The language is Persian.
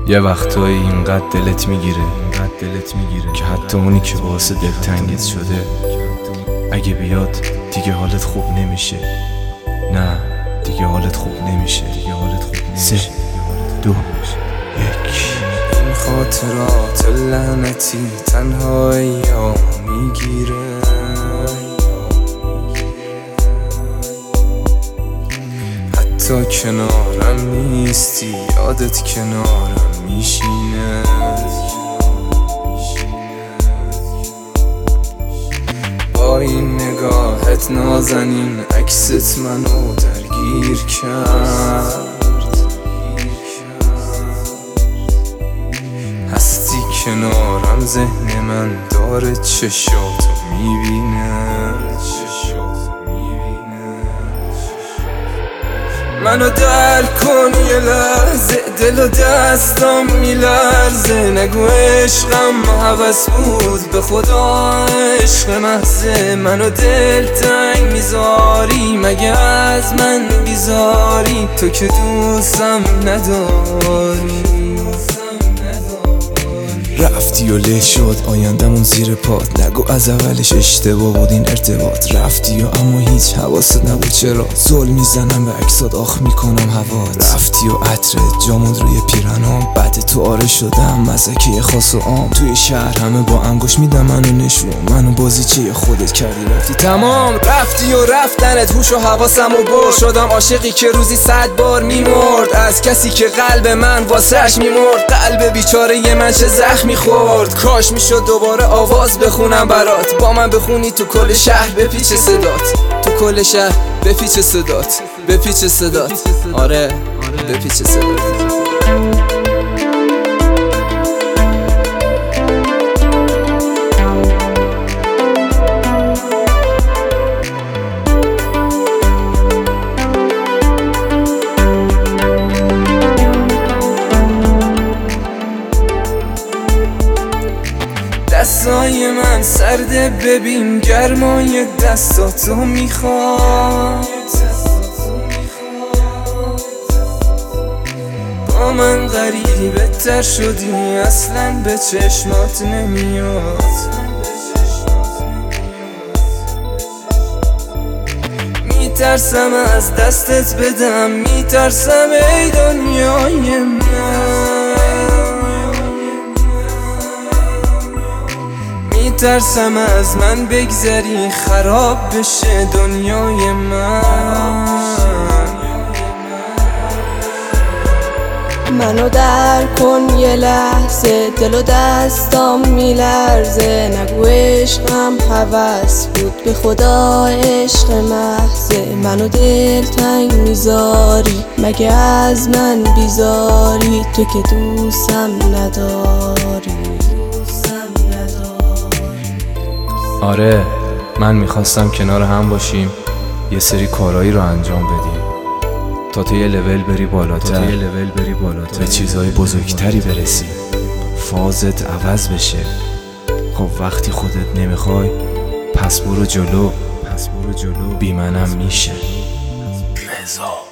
یه وقتایی اینقدر دلت میگیره که حتی اونی که باعث دلتنگت شده اگه بیاد دیگه حالت خوب نمیشه. نه دیگه حالت خوب نمیشه. 3 2 1 این خاطرات لعنتی تنهایی ها میگیره، حتی کنارم نیستی یادت کنارم میشینه. با این نگاهت نازنین عکست منو درگیر کرد، هستی کنارم ذهن من داره چشاتو میبینه. منو درک کن یه لحظه، دل و دستم میلرزه. نگو عشقم هوس بود به خدا عشق محضه. منو دلتنگ میذاری مگه از من بیزاری، تو که دوستم نداری. رفتی و له شد آیندمون زیر پات، نگو از اولش اشتباه بود این ارتباط. رفتی و اما هیچ حواست نبود، چرا زل میزنم به عکسات آخ میکنم هوات. رفتی و عطرت جامون روی پیرنام، بعد تو آره شدم مزکی خاص و عام. توی شهر همه با انگوش میدم منو نشون، منو بازیچه خودت کردی رفتی تمام. رفتی و رفتنت هوش و حواسم و بر، شدم عاشقی که روزی 100 بار میمرد، از کسی که قلب من واسش میمرد. قلب بیچاره من چه زخمی خورد، کاش میشد دوباره آواز بخونم برات. با من بخونی تو کل شهر بپیچ صدات، تو کل شهر بپیچ صدات، بپیچ صدات، آره بپیچ صدات. دستای من سرده ببین گرمای دستاتو میخواد. با من غریبه تر شدی اصلا به چشمات نمیاد. میترسم از دستت بدم، میترسم ای دنیای من، میترسم از من بگذری خراب بشه دنیای من. منو درک کن یه لحظه، دل و دستام میلرزه. نگو عشقم هوس بود به خدا عشق محضه. منو دلتنگ میذاری مگه از من بیزاری، تو که دوستم نداری. آره من میخواستم کنار هم باشیم، یه سری کارایی رو انجام بدیم تا تو یه لول بری بالاتر، به چیزهای بزرگتری برسی، فازت عوض بشه. خب وقتی خودت نمیخوای پس برو جلو، بی منم میشه.